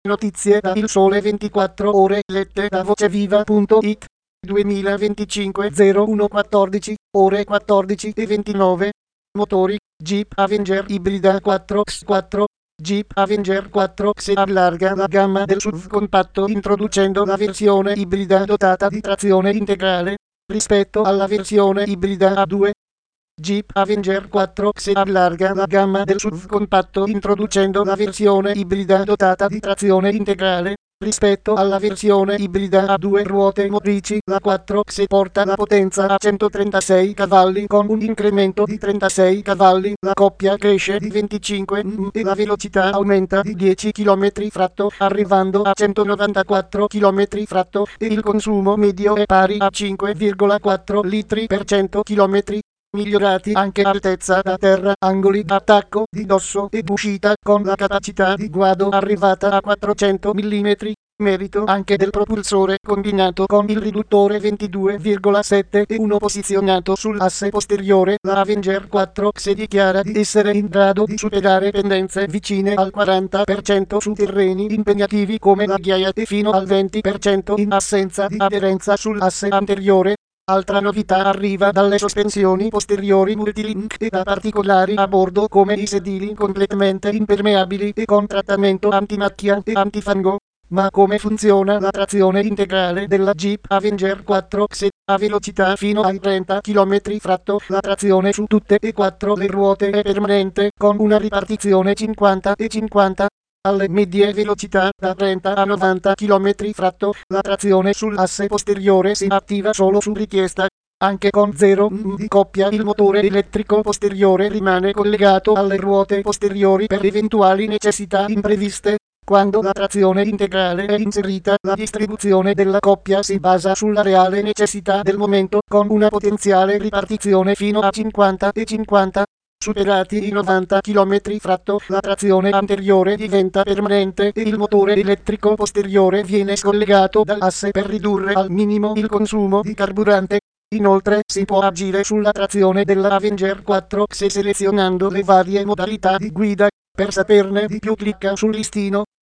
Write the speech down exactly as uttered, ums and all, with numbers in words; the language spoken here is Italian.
Notizie da Il Sole ventiquattro Ore lette da voceviva punto it. duemilaventicinque zero uno quattordici, ore quattordici e ventinove. Motori, Jeep Avenger ibrida quattro X quattro. Jeep Avenger quattro X allarga la gamma del S U V compatto introducendo la versione ibrida dotata di trazione integrale, rispetto alla versione ibrida A due. Jeep Avenger quattro X allarga la gamma del S U V compatto introducendo la versione ibrida dotata di trazione integrale, rispetto alla versione ibrida a due ruote motrici. La quattro X porta la potenza a centotrentasei cavalli con un incremento di trentasei cavalli, la coppia cresce di venticinque newton metri e la velocità aumenta di dieci chilometri fratto, arrivando a centonovantaquattro chilometri fratto, e il consumo medio è pari a cinque virgola quattro litri per cento chilometri. Migliorati anche altezza da terra, angoli d'attacco di dosso ed uscita, con la capacità di guado arrivata a quattrocento millimetri. Merito anche del propulsore combinato con il riduttore ventidue virgola sette e uno posizionato sull'asse posteriore. La Avenger quattro X dichiara di essere in grado di superare pendenze vicine al quaranta per cento su terreni impegnativi come la ghiaia e fino al venti per cento in assenza di aderenza sull'asse anteriore. Altra novità arriva dalle sospensioni posteriori multilink e da particolari a bordo come i sedili completamente impermeabili e con trattamento antimacchia e antifango. Ma come funziona la trazione integrale della Jeep Avenger quattro X? A velocità fino ai trenta chilometri fratto, la trazione su tutte e quattro le ruote è permanente, con una ripartizione cinquanta e cinquanta. Alle medie velocità da trenta a novanta chilometri fratto, la trazione sull'asse posteriore si attiva solo su richiesta. Anche con zero newton di coppia il motore elettrico posteriore rimane collegato alle ruote posteriori per eventuali necessità impreviste. Quando la trazione integrale è inserita, la distribuzione della coppia si basa sulla reale necessità del momento, con una potenziale ripartizione fino a cinquanta e cinquanta. Superati i novanta chilometri fratto, la trazione anteriore diventa permanente e il motore elettrico posteriore viene scollegato dall'asse per ridurre al minimo il consumo di carburante. Inoltre si può agire sulla trazione della Avenger quattro X selezionando le varie modalità di guida. Per saperne di più clicca sul listino.